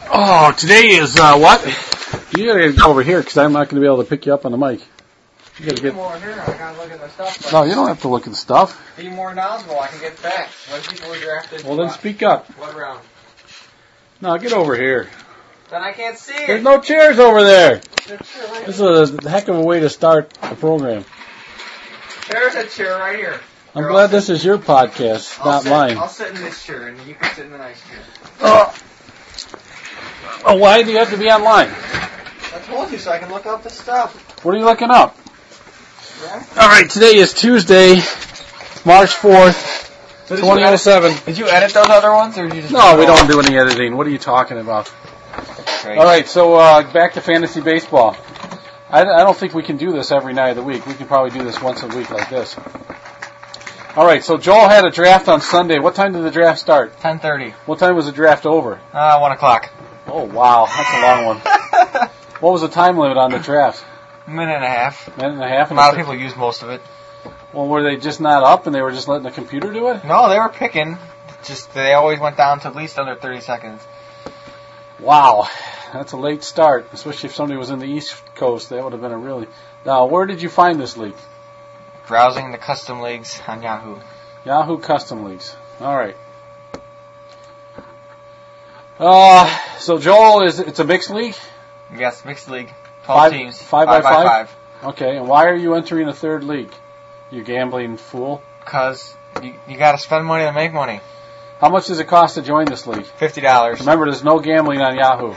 Oh, today is what? You gotta go over here because I'm not going to be able to pick you up on the mic. You gotta get more here. I gotta look at the stuff. No, you don't have to look at the stuff. Be more knowledgeable. I can get facts. What people were drafted? Well, then speak up. What round? No, get over here. Then I can't see it. There's no chairs over there. This is a heck of a way to start a program. There's a chair right here. I'm glad this is your podcast, not mine. I'll sit in this chair, and you can sit in the nice chair. Oh, why do you have to be online? I told you so I can look up the stuff. What are you looking up? Yeah. All right, today is Tuesday, March 4th, 2007. Did you edit those other ones, or did you just... No, we don't do any editing. What are you talking about? Great. All right, so back to fantasy baseball. I don't think we can do this every night of the week. We can probably do this once a week like this. All right, so Joel had a draft on Sunday. What time did the draft start? 10:30. What time was the draft over? 1 o'clock. Oh, wow, that's a long one. What was the time limit on the draft? Minute and a half. Minute and a half? A lot of people used most of it. Well, were they just not up and they were just letting the computer do it? No, they were picking. Just they always went down to at least under 30 seconds. Wow, that's a late start, especially if somebody was in the East Coast. That would have been a really... Now, where did you find this league? Browsing the custom leagues on Yahoo. Yahoo Custom Leagues. All right. So Joel, it's a mixed league? Yes, mixed league. 12 teams. 5 by 5? Okay, and why are you entering a third league? You gambling fool? Because you got to spend money to make money. How much does it cost to join this league? $50. Remember, there's no gambling on Yahoo.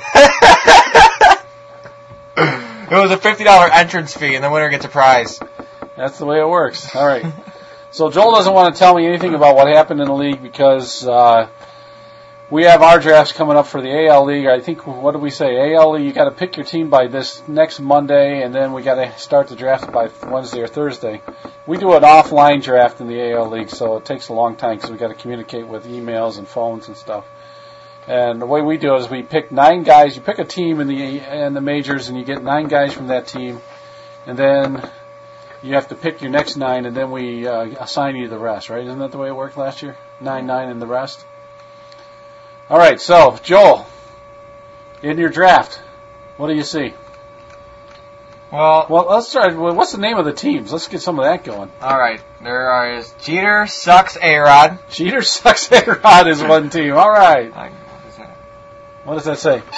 It was a $50 entrance fee, and the winner gets a prize. That's the way it works. All right. So Joel doesn't want to tell me anything about what happened in the league because we have our drafts coming up for the AL League. I think, what did we say? AL League, you got to pick your team by this next Monday, and then we got to start the draft by Wednesday or Thursday. We do an offline draft in the AL League, so it takes a long time because we got to communicate with emails and phones and stuff. And the way we do it is we pick 9 guys. You pick a team in the majors, and you get 9 guys from that team, and then you have to pick your next 9, and then we assign you the rest, right? Isn't that the way it worked last year? 9, and the rest? All right, so, Joel, in your draft, what do you see? Well, let's start. What's the name of the teams? Let's get some of that going. All right, there is Jeter sucks A-Rod. Jeter sucks A-Rod is one team. All right. What does that say?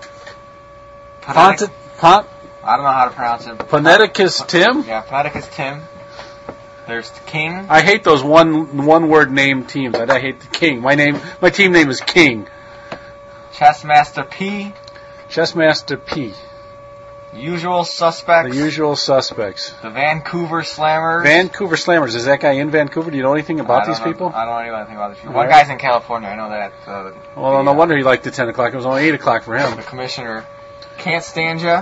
I don't know how to pronounce it. Phoneticus Tim? Yeah, Phoneticus Tim. There's the King. I hate those one-word name teams. I hate the King. My team name is King. Chessmaster P. Chessmaster P. Usual Suspects. The Usual Suspects. The Vancouver Slammers. Vancouver Slammers. Is that guy in Vancouver? Do you know anything about these people? I don't know anything about these people. One guy's in California. I know that. Well, no wonder he liked the 10 o'clock. It was only 8 o'clock for him. The commissioner. Costanza.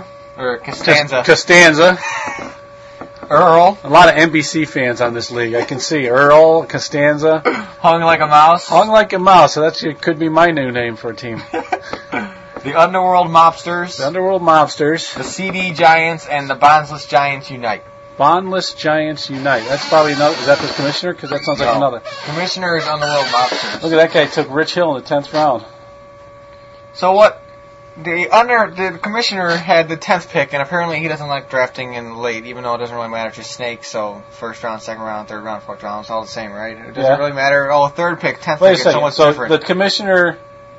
Earl. A lot of NBC fans on this league. I can see Earl, Costanza. Hung like a mouse. Hung like a mouse. So that could be my new name for a team. The Underworld Mobsters. The Underworld Mobsters. The CD Giants and the Bondless Giants Unite. Bondless Giants Unite. That's probably another. Is that the commissioner? Because that sounds like another. Commissioner is Underworld Mobsters. Look at that guy. Took Rich Hill in the 10th round. So what? The commissioner had the 10th pick, and apparently he doesn't like drafting in late, even though it doesn't really matter if you're snakes. So first round, second round, third round, fourth round, it's all the same, right? It doesn't really matter. Oh, third pick, 10th pick, it's so much different. The commissioner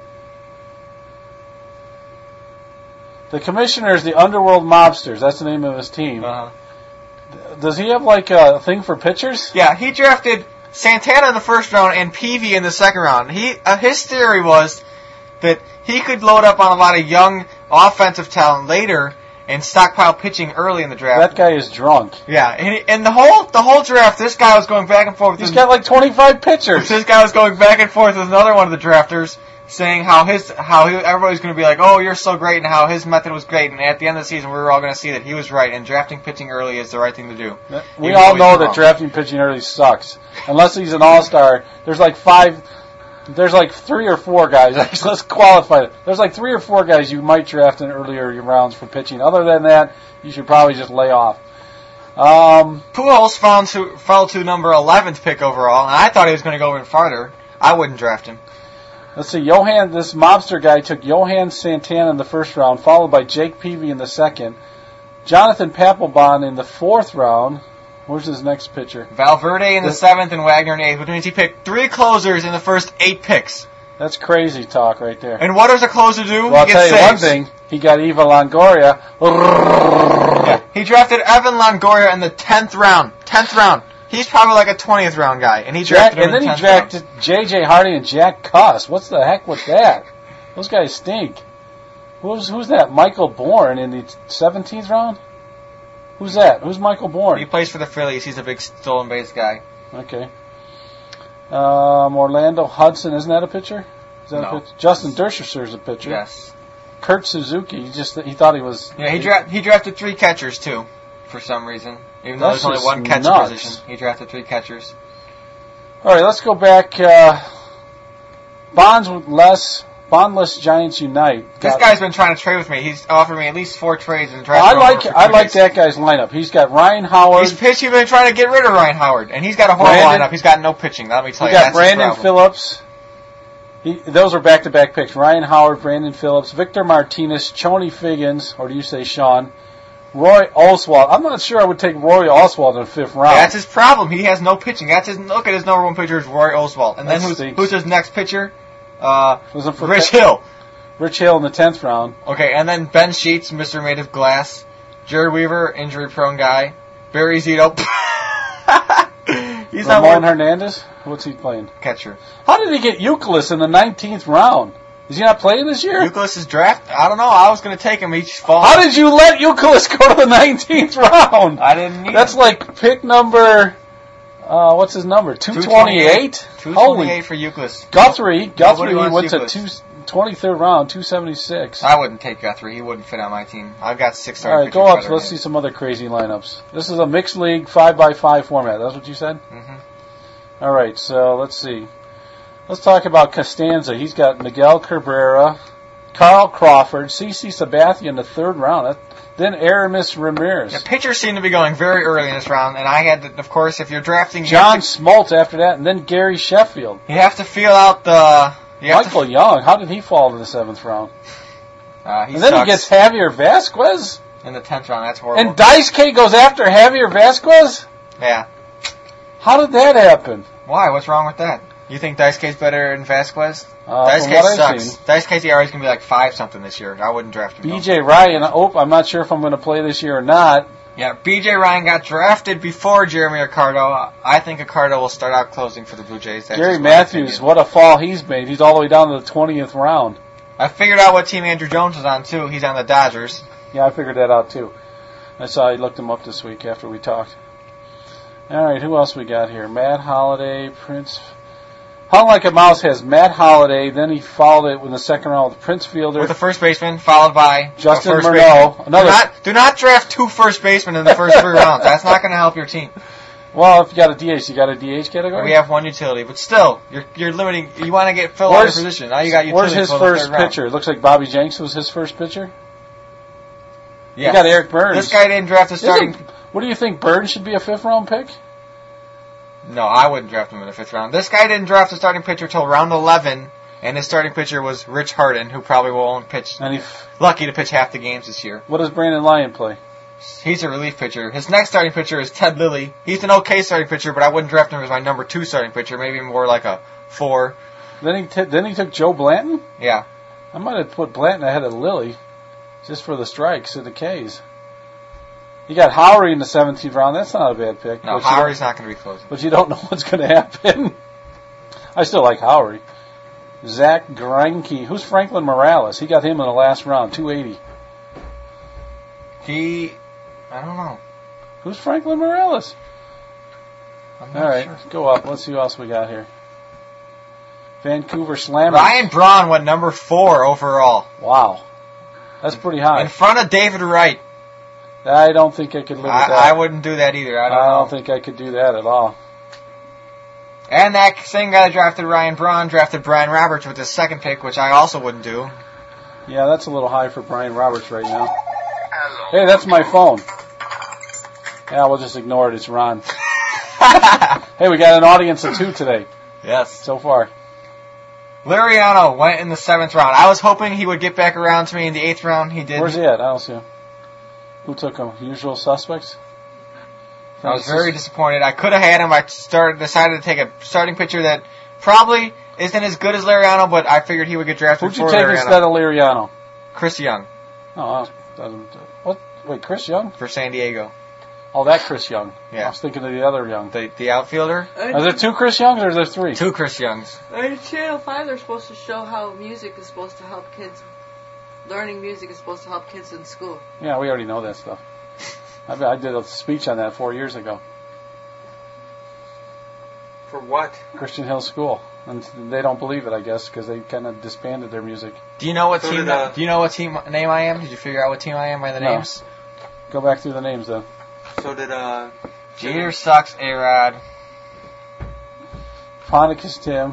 is the Underworld Mobsters. That's the name of his team. Uh-huh. Does he have like a thing for pitchers? Yeah, he drafted Santana in the first round and Peavy in the second round. His theory was that he could load up on a lot of young offensive talent later and stockpile pitching early in the draft. That guy is drunk. Yeah, and the whole draft, this guy was going back and forth. He's got like 25 pitchers. This guy was going back and forth with another one of the drafters, saying how everybody's going to be like, oh, you're so great, and how his method was great, and at the end of the season, we were all going to see that he was right, and drafting pitching early is the right thing to do. We all know that drafting pitching early sucks. Unless he's an all-star, there's like 3 or 4 guys. Let's qualify it. There's like 3 or 4 guys you might draft in earlier rounds for pitching. Other than that, you should probably just lay off. Pujols fell to number 11th pick overall, and I thought he was going to go even farther. I wouldn't draft him. Let's see. This mobster guy took Johan Santana in the first round, followed by Jake Peavy in the second. Jonathan Papelbon in the fourth round. Where's his next pitcher? Valverde in the seventh and Wagner in the eighth, which means he picked 3 closers in the first 8 picks. That's crazy talk right there. And what does a closer do? Well, I'll tell you one thing. He got Eva Longoria. Yeah. He drafted Evan Longoria in the 10th round. 10th round. He's probably like a 20th round guy. And he drafted him in the 10th round. And then he drafted J.J. Hardy and Jack Cuss. What's the heck with that? Those guys stink. Who's that? Michael Bourne in the 17th round? Who's that? Who's Michael Bourne? He plays for the Phillies. He's a big stolen base guy. Okay. Orlando Hudson, isn't that a pitcher? Is that No. a pitcher? Justin Derscher's a pitcher. Yes. Kurt Suzuki, he thought he was... Yeah, he drafted 3 catchers, too, for some reason. Even though That's there's only just one catcher nuts. position. He drafted 3 catchers. All right, let's go back. Bondless Giants Unite. This guy's been trying to trade with me. He's offered me at least 4 trades and drafted I like that guy's lineup. He's got Ryan Howard. He's been trying to get rid of Ryan Howard, and he's got a horrible lineup. He's got no pitching. Let me tell you. He got That's Brandon his problem. Phillips. Those are back-to-back picks. Ryan Howard, Brandon Phillips, Victor Martinez, Choney Figgins, or do you say Sean? Roy Oswald. I'm not sure I would take Roy Oswald in the 5th round. That's his problem. He has no pitching. Look at his number 1 pitcher is Roy Oswald. And then who's his next pitcher? Rich Hill. Rich Hill in the 10th round. Okay, and then Ben Sheets, Mr. Made of Glass. Jared Weaver, injury-prone guy. Barry Zito. He's Ramon Hernandez? What's he playing? Catcher. How did he get Euclid in the 19th round? Is he not playing this year? Euclid's draft? I don't know. I was going to take him each fall. How did you let Euclid go to the 19th round? I didn't need That's him. like pick number... what's his number? 228? 228 for Euclid. Guthrie Nobody he wants went to Euclid. 23rd round, 276. I wouldn't take Guthrie. He wouldn't fit on my team. I've got 6 starting All right, pitchers go up. better Let's than see him. some other crazy lineups. This is a mixed league 5x5 format. That's what you said? Mm-hmm. All right, so let's see. Let's talk about Costanza. He's got Miguel Cabrera, Carl Crawford, CC Sabathia in the 3rd round. Then Aramis Ramirez. The pitchers seem to be going very early in this round, and I had to, of course, if you're drafting... John Smoltz after that, and then Gary Sheffield. You have to feel out the... Michael Young, how did he fall to the 7th round? And then he gets Javier Vasquez? In the 10th round, that's horrible. And Daisuke goes after Javier Vasquez? Yeah. How did that happen? Why? What's wrong with that? You think Daisuke's better than Vasquez? Daisuke sucks. Daisuke's ERA is going to be like 5-something this year. I wouldn't draft him. B.J. Ryan, I'm not sure if I'm going to play this year or not. Yeah, B.J. Ryan got drafted before Jeremy Accardo. I think Accardo will start out closing for the Blue Jays. That's Gary Matthews, what a fall he's made. He's all the way down to the 20th round. I figured out what team Andrew Jones is on, too. He's on the Dodgers. Yeah, I figured that out, too. I saw he looked him up this week after we talked. All right, who else we got here? Matt Holliday, Prince... Hung Like a Mouse has Matt Holliday, then he followed it in the 2nd round with Prince Fielder. With the first baseman, followed by Justin first Murnau. Do not draft 2 first basemen in the first 3 rounds. That's not going to help your team. Well, if you got a DH, you got a DH category? We have 1 utility, but still, you're limiting. You want to get fill out your position. Now you got utility. Where's his first pitcher? It looks like Bobby Jenks was his first pitcher. Yeah. You got Eric Burns. This guy didn't draft a starting. What do you think? Burns should be a 5th round pick? No, I wouldn't draft him in the 5th round. This guy didn't draft a starting pitcher till round 11, and his starting pitcher was Rich Harden, who probably will only pitch. And lucky to pitch half the games this year. What does Brandon Lyon play? He's a relief pitcher. His next starting pitcher is Ted Lilly. He's an okay starting pitcher, but I wouldn't draft him as my number 2 starting pitcher. Maybe more like a 4. Then he took Joe Blanton? Yeah. I might have put Blanton ahead of Lilly, just for the strikes and the Ks. You got Howery in the 17th round. That's not a bad pick. No, Howery's not going to be closing. But you don't know what's going to happen. I still like Howery. Zach Greinke. Who's Franklin Morales? He got him in the last round, 280. I don't know. Who's Franklin Morales? I'm All not right, sure. go up. Let's see who else we got here. Vancouver Slammer. Ryan Braun went number 4 overall. Wow. That's pretty high. In front of David Wright. I don't think I could live with that. I wouldn't do that either. I don't think I could do that at all. And that same guy that drafted Ryan Braun drafted Brian Roberts with his 2nd pick, which I also wouldn't do. Yeah, that's a little high for Brian Roberts right now. Hey, that's my phone. Yeah, we'll just ignore it. It's Ron. Hey, we got an audience of 2 today. Yes. So far. Liriano went in the 7th round. I was hoping he would get back around to me in the 8th round. He didn't. Where's he at? I don't see him. Who took him? Usual suspects? I was very disappointed. I could have had him. I decided to take a starting pitcher that probably isn't as good as Liriano, but I figured he would get drafted. Who'd you take instead of Liriano? Chris Young. Oh, doesn't. What? Wait, Chris Young? For San Diego. Oh, that Chris Young. Yeah. I was thinking of the other Young. The outfielder? Are there 2 Chris Youngs or are there 3? 2 Chris Youngs. On Channel 5, they're supposed to show how music is supposed to help kids. Learning music is supposed to help kids in school. Yeah, we already know that stuff. I did a speech on that 4 years ago. For what? Christian Hill School. And they don't believe it, I guess, because they kind of disbanded their music. Do you know what team? Do you know what team name I am? Did you figure out what team I am by the names? Go back through the names, then. So did Jeter sucks. A-Rod. Fonicus Tim.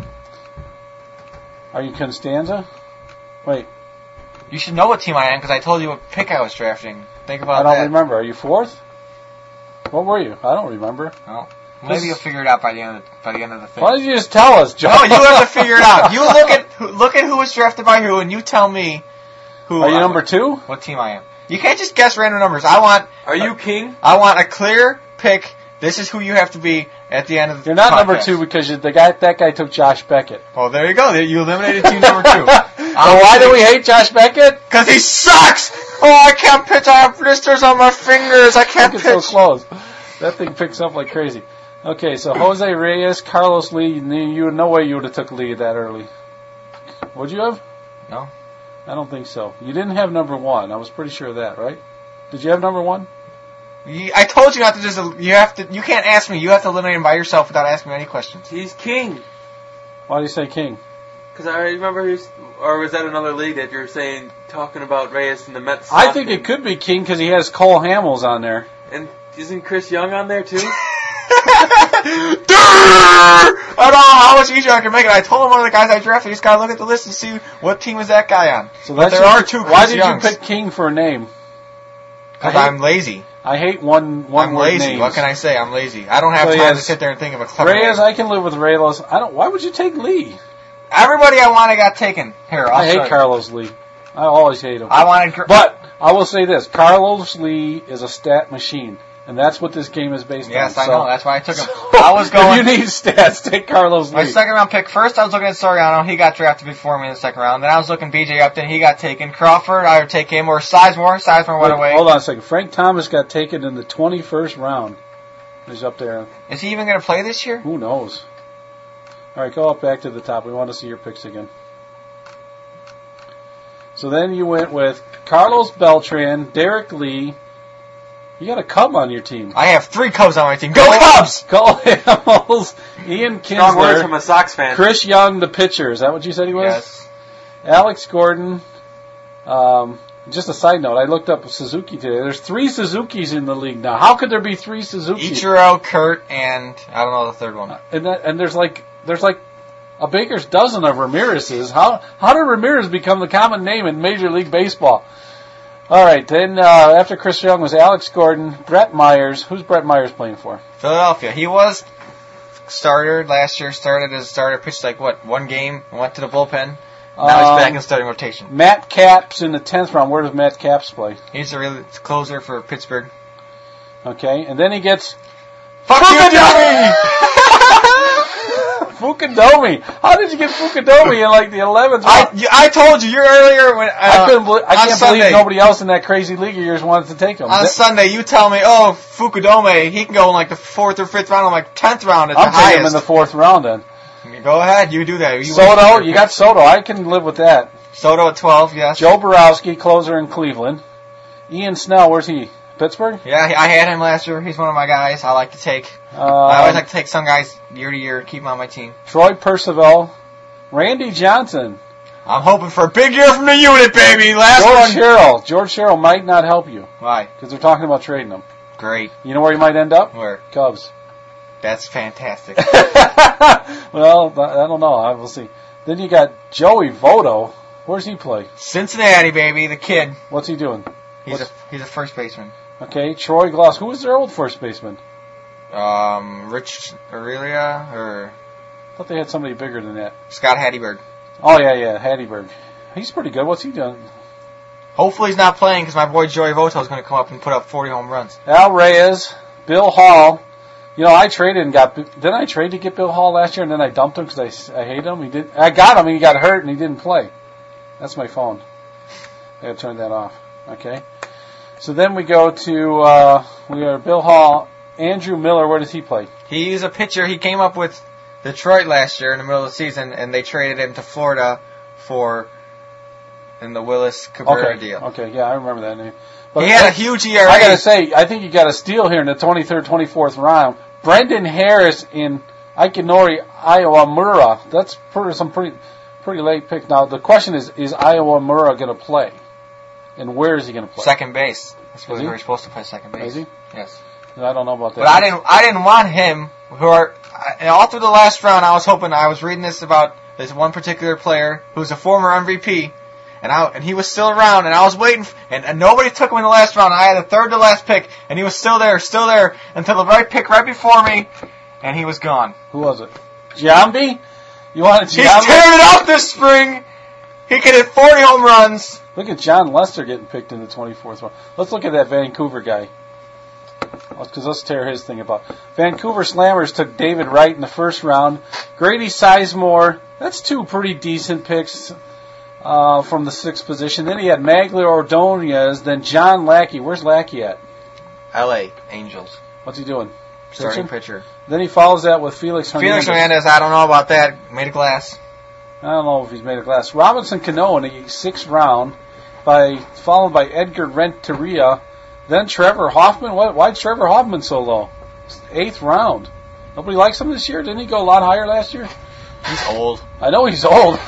Are you Constanza? Wait. You should know what team I am because I told you what pick I was drafting. Think about that. I don't remember. Are you 4th? What were you? I don't remember. Oh. Maybe you'll figure it out by the end of the thing. Why don't you just tell us, Joe? No, you have to figure it out. You look at who was drafted by who, and you tell me who. Are you number 2? What team I am? You can't just guess random numbers. Are you king? I want a clear pick. This is who you have to be at the end of the. You're not podcast. number 2 because that guy took Josh Beckett. Well, there you go. You eliminated team number 2. Well, why do we hate Josh Beckett? Because he sucks. Oh, I can't pitch. I have blisters on my fingers. I can't pitch. So close. That thing picks up like crazy. Okay, so Jose Reyes, Carlos Lee. No way you would have took Lee that early. Would you have? No. I don't think so. You didn't have number 1. I was pretty sure of that, right? Did you have number 1? I told you not to just. You can't ask me. You have to eliminate him by yourself without asking me any questions. He's king. Why do you say king? Because I remember or was that another league that you're saying, talking about Reyes and the Mets? I think it could be king because he has Cole Hamels on there. And isn't Chris Young on there too? I don't know how much easier I can make it. I told him one of the guys I drafted, you just gotta look at the list and see what team is that guy on. So but there are 2 Chris Why did Youngs. you pick king for a name? Because I'm lazy. I hate one I'm word lazy. names. What can I say? I'm lazy. I don't have time to sit there and think of a clever Reyes, name. I can live with Reyes. Why would you take Lee? Everybody I wanted got taken. Here, I hate Carlos Lee. I always hate him. But I will say this: Carlos Lee is a stat machine, and that's what this game is based on. Yes, I know. That's why I took him. I was going. If you need stats, take Carlos Lee. My second round pick. First, I was looking at Soriano. He got drafted before me in the second round. Then I was looking B.J. Upton. He got taken. Crawford, I would take him. Or Sizemore. Sizemore went away. Hold on a second. Frank Thomas got taken in the 21st round. He's up there. Is he even going to play this year? Who knows? All right, go up back to the top. We want to see your picks again. So then you went with Carlos Beltran, Derek Lee. You got a Cub on your team. I have 3 Cubs on my team. Go Cubs! Cole Hamels, Ian Strong words Kinsler, from a Sox fan. Chris Young, the pitcher. Is that what you said he was? Yes. Alex Gordon. Just a side note, I looked up Suzuki today. There's 3 Suzukis in the league now. How could there be 3 Suzukis? Ichiro, Kurt, and I don't know the third one. And there's like a baker's dozen of Ramirez's. How did Ramirez become the common name in Major League Baseball? All right, then after Chris Young was Alex Gordon, Brett Myers. Who's Brett Myers playing for? Philadelphia. He was starter last year. Started as a starter, pitched like one game, went to the bullpen. Now he's back in starting rotation. Matt Capps in the 10th round. Where does Matt Capps play? He's a really closer for Pittsburgh. Okay, and then he gets Fukudomi! Fukudomi. How did you get Fukudomi in like the 11th round? I told you earlier when I can't Sunday, believe nobody else in that crazy league of yours wanted to take him. On Sunday, you tell me, Fukudome, he can go in like the 4th or 5th round, or like 10th round at the highest. I'm taking him in the 4th round then. Go ahead, you do that. Soto, you got Soto. I can live with that. Soto at 12, yes. Joe Borowski, closer in Cleveland. Ian Snell, where's he? Pittsburgh? Yeah, I had him last year. He's one of my guys I like to take. I always like to take some guys year to year, keep them on my team. Troy Percival. Randy Johnson. I'm hoping for a big year from the unit, baby. George Sherrill might not help you. Why? Because they're talking about trading him. Great. You know where he might end up? Where? Cubs. That's fantastic. Well, I don't know. We'll see. Then you got Joey Votto. Where's he play? Cincinnati, baby, the kid. What's he doing? He's a first baseman. Okay, Troy Glaus. Who was their old first baseman? Rich Aurelia or I thought they had somebody bigger than that. Scott Hatteberg. Oh, yeah, Hatteberg. He's pretty good. What's he doing? Hopefully he's not playing because my boy Joey Votto is going to come up and put up 40 home runs. Al Reyes, Bill Hall. You know, I traded and didn't I trade to get Bill Hall last year and then I dumped him because I hate him? I got him and he got hurt and he didn't play. That's my phone. I gotta turn that off. Okay. So then we go to, we are Bill Hall. Andrew Miller, where does he play? He's a pitcher. He came up with Detroit last year in the middle of the season and they traded him to Florida in the Willis Cabrera deal. Okay, yeah, I remember that name. But he had a huge ERA. I gotta say, I think you got a steal here in the 23rd, 24th round. Brendan Harris in Ikinori, Iowa Mura. That's pretty late pick. Now the question is Iowa Mura going to play, and where is he going to play? Second base. That's where he's supposed to play second base. Is he? Yes. I don't know about that. But I didn't want him. All through the last round, I was reading this about this one particular player who's a former MVP. And he was still around, and I was waiting, and nobody took him in the last round. I had the third to last pick, and he was still there, until the right pick right before me, and he was gone. Who was it? Giambi? You wanted Giambi? He's tearing it up this spring. He can hit 40 home runs. Look at John Lester getting picked in the 24th round. Let's look at that Vancouver guy. Because let's tear his thing apart. Vancouver Slammers took David Wright in the first round. Grady Sizemore. That's two pretty decent picks. From the 6th position. Then he had Magler Ordonez, then John Lackey. Where's Lackey at? L.A. Angels. What's he doing? Starting pitcher. Then he follows that with Felix Hernandez. Felix Hernandez, I don't know about that. Made of glass. I don't know if he's made of glass. Robinson Cano in the 6th round, followed by Edgar Renteria. Then Trevor Hoffman. Why Trevor Hoffman so low? 8th round. Nobody likes him this year? Didn't he go a lot higher last year? He's old. I know he's old.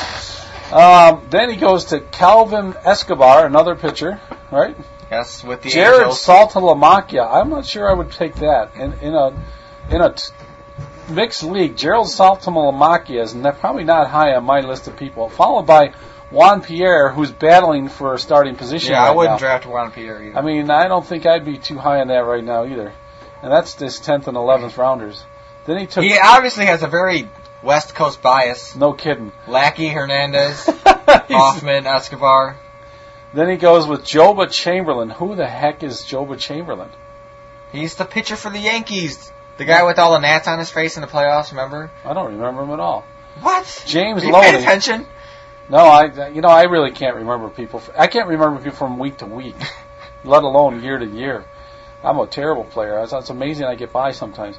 Then he goes to Calvin Escobar, another pitcher, right? Yes, with the Jared Angels. Saltalamacchia. I'm not sure I would take that in a mixed league. Gerald Saltalamacchia is probably not high on my list of people. Followed by Juan Pierre, who's battling for a starting position. Yeah, right I wouldn't now. draft Juan Pierre either. I mean, I don't think I'd be too high on that right now either. And that's this 10th and 11th rounders. Then he took. He obviously has a very West Coast bias. No kidding. Lackey, Hernandez, Hoffman, Escobar. Then he goes with Joba Chamberlain. Who the heck is Joba Chamberlain? He's the pitcher for the Yankees. The guy with all the gnats on his face in the playoffs, remember? I don't remember him at all. What? James You Loney. pay attention? No, I really can't remember people. I can't remember people from week to week, let alone year to year. I'm a terrible player. It's amazing I get by sometimes.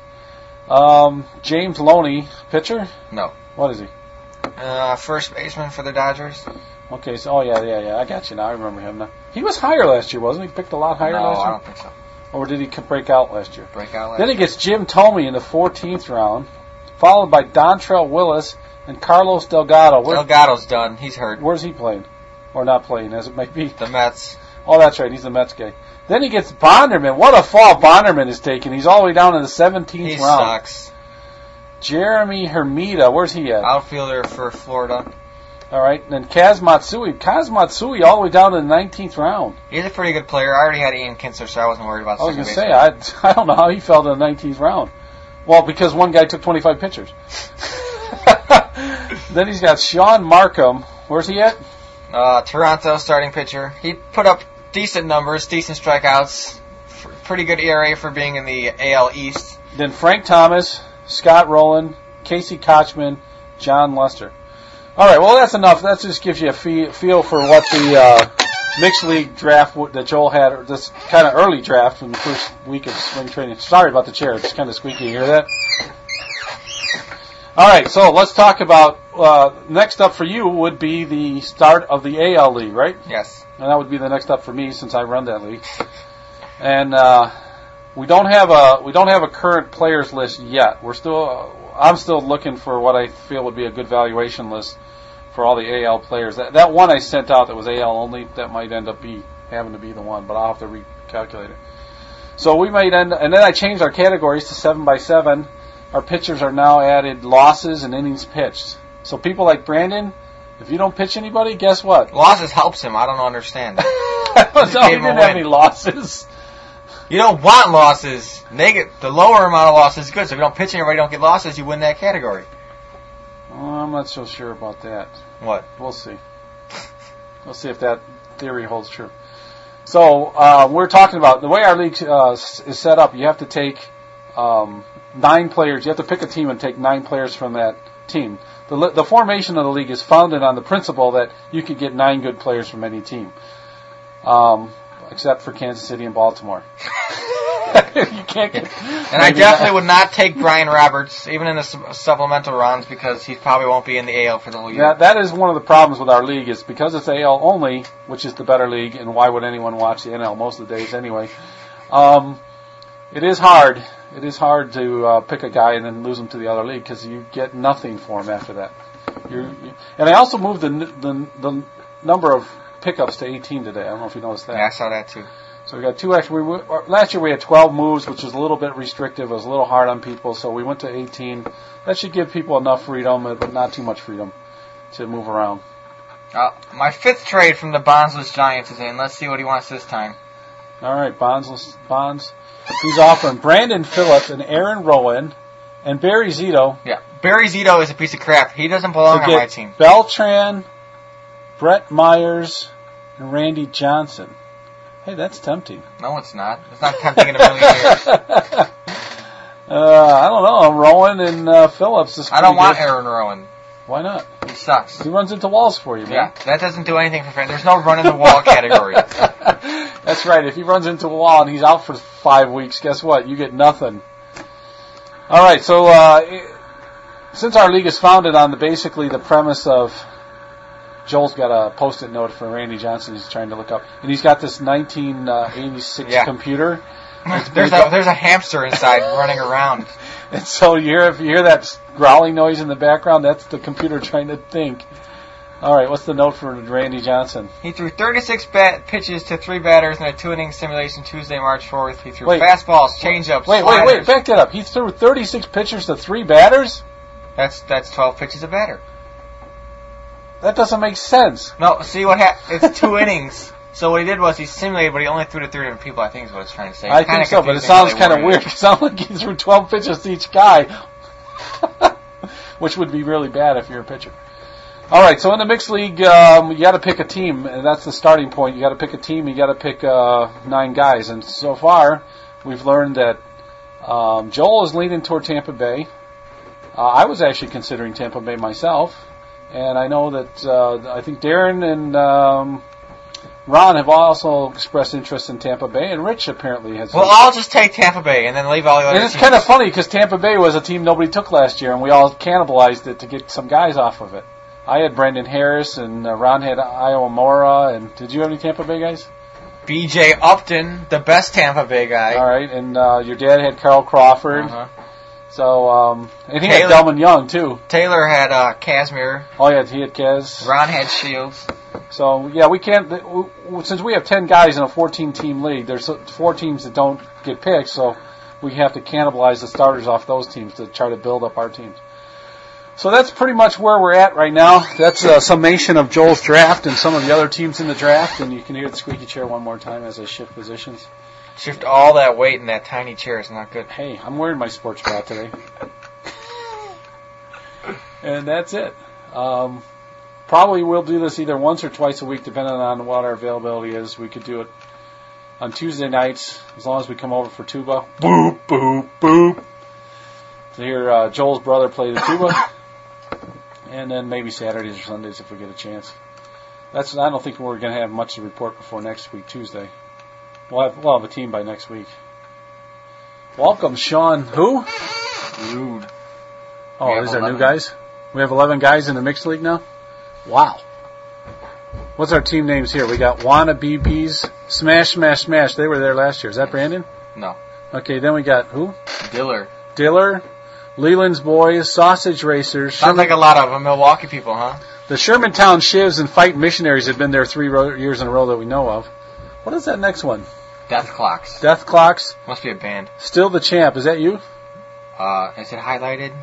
James Loney, pitcher? No. What is he? First baseman for the Dodgers. Okay, so yeah. I got you now. I remember him now. He was higher last year, wasn't he? Picked a lot higher last year? I don't think so. Or did he break out last year? Breakout last Then he gets Jim Thome in the 14th round, followed by Dontrell Willis and Carlos Delgado. Delgado's done. He's hurt. Where's he playing? Or not playing, as it might be. The Mets. Oh, that's right. He's the Mets guy. Then he gets Bonderman. What a fall Bonderman is taking. He's all the way down in the 17th He round. sucks. Jeremy Hermida. Where's he at? Outfielder for Florida. All right. And then Kaz Matsui. Kaz Matsui all the way down in the 19th round. He's a pretty good player. I already had Ian Kinsler, so I wasn't worried about I was second going to base. say, I don't know how he fell to the 19th round. Well, because one guy took 25 pitchers. Then he's got Sean Markham. Where's he at? Toronto starting pitcher. He put up decent numbers, decent strikeouts, pretty good ERA for being in the AL East. Then Frank Thomas, Scott Rowland, Casey Kochman, John Lester. All right, well, that's enough. That just gives you a feel for what the mixed league draft that Joel had, or this kind of early draft in the first week of spring training. Sorry about the chair. It's kind of squeaky. You hear that? All right, so let's talk about next up for you would be the start of the AL League, right? Yes. And that would be the next up for me since I run that league. And we don't have a current players list yet. I'm still looking for what I feel would be a good valuation list for all the AL players. That one I sent out that was AL only, that might end up having to be the one, but I'll have to recalculate it. So we might and then I changed our categories to 7x7. Our pitchers are now added losses and innings pitched. So people like Brandon, if you don't pitch anybody, guess what? Losses helps him. I don't understand. No, he didn't have any losses. You don't want losses. The lower amount of losses is good. So if you don't pitch anybody, you don't get losses, you win that category. I'm not so sure about that. What? We'll see. We'll see if that theory holds true. So we're talking about the way our league is set up. You have to take 9 players. You have to pick a team and take 9 players from that team. The formation of the league is founded on the principle that you could get 9 good players from any team, except for Kansas City and Baltimore. You can't get. And I definitely would not take Brian Roberts, even in the supplemental rounds, because he probably won't be in the AL for the whole year. That is one of the problems with our league, is because it's AL only, which is the better league, and why would anyone watch the NL most of the days anyway? It is hard. It is hard to pick a guy and then lose him to the other league because you get nothing for him after that. And I also moved the number of pickups to 18 today. I don't know if you noticed that. Yeah, I saw that too. So we got 2 extra. Last year we had 12 moves, which was a little bit restrictive. It was a little hard on people, so we went to 18. That should give people enough freedom, but not too much freedom to move around. My 5th trade from the Bondsless Giants is in. Let's see what he wants this time. All right, Bonds. He's offering Brandon Phillips and Aaron Rowan and Barry Zito. Yeah, Barry Zito is a piece of crap. He doesn't belong on my team. Beltran, Brett Myers, and Randy Johnson. Hey, that's tempting. No, it's not. It's not tempting in a million years. I don't know. Rowan and Phillips is I don't want good. Aaron Rowan. Why not? He sucks. He runs into walls for you, man. Yeah, that doesn't do anything for fans. There's no run in the wall category. That's right. If he runs into a wall and he's out for 5 weeks, guess what? You get nothing. All right, so since our league is founded on basically the premise of Joel's got a Post-it note for Randy Johnson he's trying to look up, and he's got this 1986 computer. There's a hamster inside running around. And so if you hear that growling noise in the background, that's the computer trying to think. All right, what's the note for Randy Johnson? He threw 36 pitches to 3 batters in a 2-inning simulation Tuesday, March 4th. He threw fastballs, changeups, sliders. Wait, back that up. He threw 36 pitches to 3 batters? That's 12 pitches a batter. That doesn't make sense. No, see what happened? It's 2 innings. So what he did was he simulated, but he only threw to 3 different people, I think is what it's trying to say. I think so, but it sounds kind of weird. It sounds like he threw 12 pitches to each guy, which would be really bad if you're a pitcher. All right, so in the mixed league, you got to pick a team, and that's the starting point. You got to pick a team. You got to pick 9 guys, and so far we've learned that Joel is leaning toward Tampa Bay. I was actually considering Tampa Bay myself, and I know that I think Darren and Ron have also expressed interest in Tampa Bay, and Rich apparently has. Well, I'll just take Tampa Bay and then leave all the other teams. And it's kind of funny because Tampa Bay was a team nobody took last year, and we all cannibalized it to get some guys off of it. I had Brendan Harris, and Ron had Iowa Mora, and did you have any Tampa Bay guys? B.J. Upton, the best Tampa Bay guy. All right, and your dad had Carl Crawford. Uh-huh. So, and he had Delman Young, too. Taylor had Casimir. Oh, yeah, he had Kaz. Ron had Shields. So, yeah, we can't, since we have 10 guys in a 14-team league, there's 4 teams that don't get picked, so we have to cannibalize the starters off those teams to try to build up our teams. So that's pretty much where we're at right now. That's a summation of Joel's draft and some of the other teams in the draft, and you can hear the squeaky chair one more time as I shift positions. Shift all that weight in that tiny chair is not good. Hey, I'm wearing my sports bra today. And that's it. Probably we'll do this either once or twice a week, depending on what our availability is. We could do it on Tuesday nights, as long as we come over for tuba. Boop, boop, boop. To hear Joel's brother play the tuba. And then maybe Saturdays or Sundays if we get a chance. I don't think we're going to have much to report before next week, Tuesday. We'll have a team by next week. Welcome, Sean. Who? Rude. Oh, is there new guys? We have 11 guys in the mixed league now? Wow. What's our team names here? We got Wanna BBs, Smash, Smash, Smash. They were there last year. Is that Brandon? No. Okay, then we got who? Diller. Leland's Boys, Sausage Racers. Sounds like a lot of Milwaukee people, huh? The Shermantown Shivs and Fight Missionaries have been there 3 years in a row that we know of. What is that next one? Death Clocks. Death Clocks. Must be a band. Still the Champ. Is that you? Is it highlighted?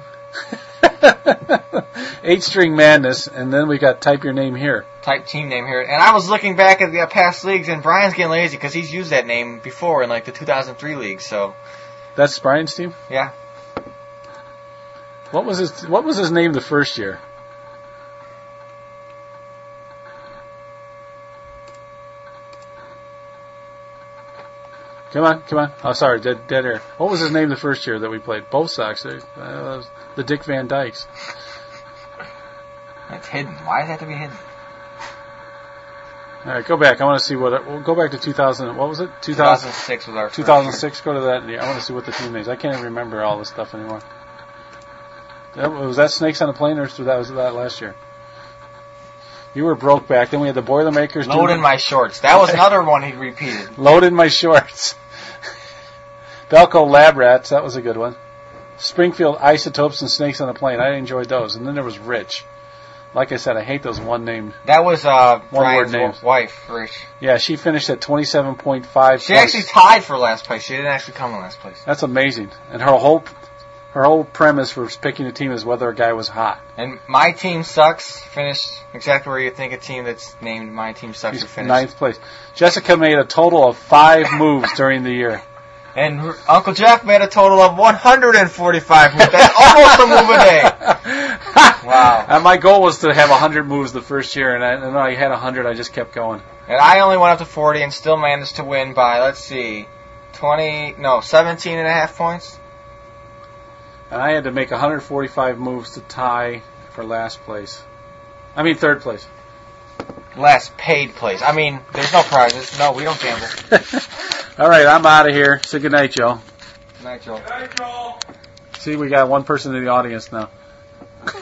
8-String Madness, and then we got Type Your Name Here. Type team name here. And I was looking back at the past leagues, and Brian's getting lazy because he's used that name before in like the 2003 league, so. That's Brian's team? Yeah. What was his name the first year? Come on. Oh, sorry, dead air. What was his name the first year that we played? Both Sox. The Dick Van Dykes. It's hidden. Why does it have to be hidden? All right, go back. I want to see we'll go back to 2000. What was it? 2006 was our 2006. Go to that. I want to see what the team names. I can't even remember all this stuff anymore. Was that Snakes on a Plane, or was that last year? You were broke back. Then we had the Boilermakers. Load in my shorts. That was another one he repeated. Load in my shorts. Belco Lab Rats. That was a good one. Springfield Isotopes and Snakes on a Plane. I enjoyed those. And then there was Rich. Like I said, I hate those one-named. That was one-word Brian's names. wife, Rich. Yeah, she finished at 27.5. She actually tied for last place. She didn't actually come in last place. That's amazing. And her whole premise for picking a team is whether a guy was hot. And My Team Sucks finished exactly where you think a team that's named My Team Sucks would finish. 9th place. Jessica made a total of 5 moves during the year. And Uncle Jeff made a total of 145 moves. That's almost a move a day. Wow. And my goal was to have 100 moves the first year, and I had 100. I just kept going. And I only went up to 40 and still managed to win by, 17 and a half points. And I had to make 145 moves to tie for third place. Last paid place. I mean, there's no prizes. No, we don't gamble. All right, I'm out of here. Say good night, Joe. Good night, Joe. See, we got one person in the audience now.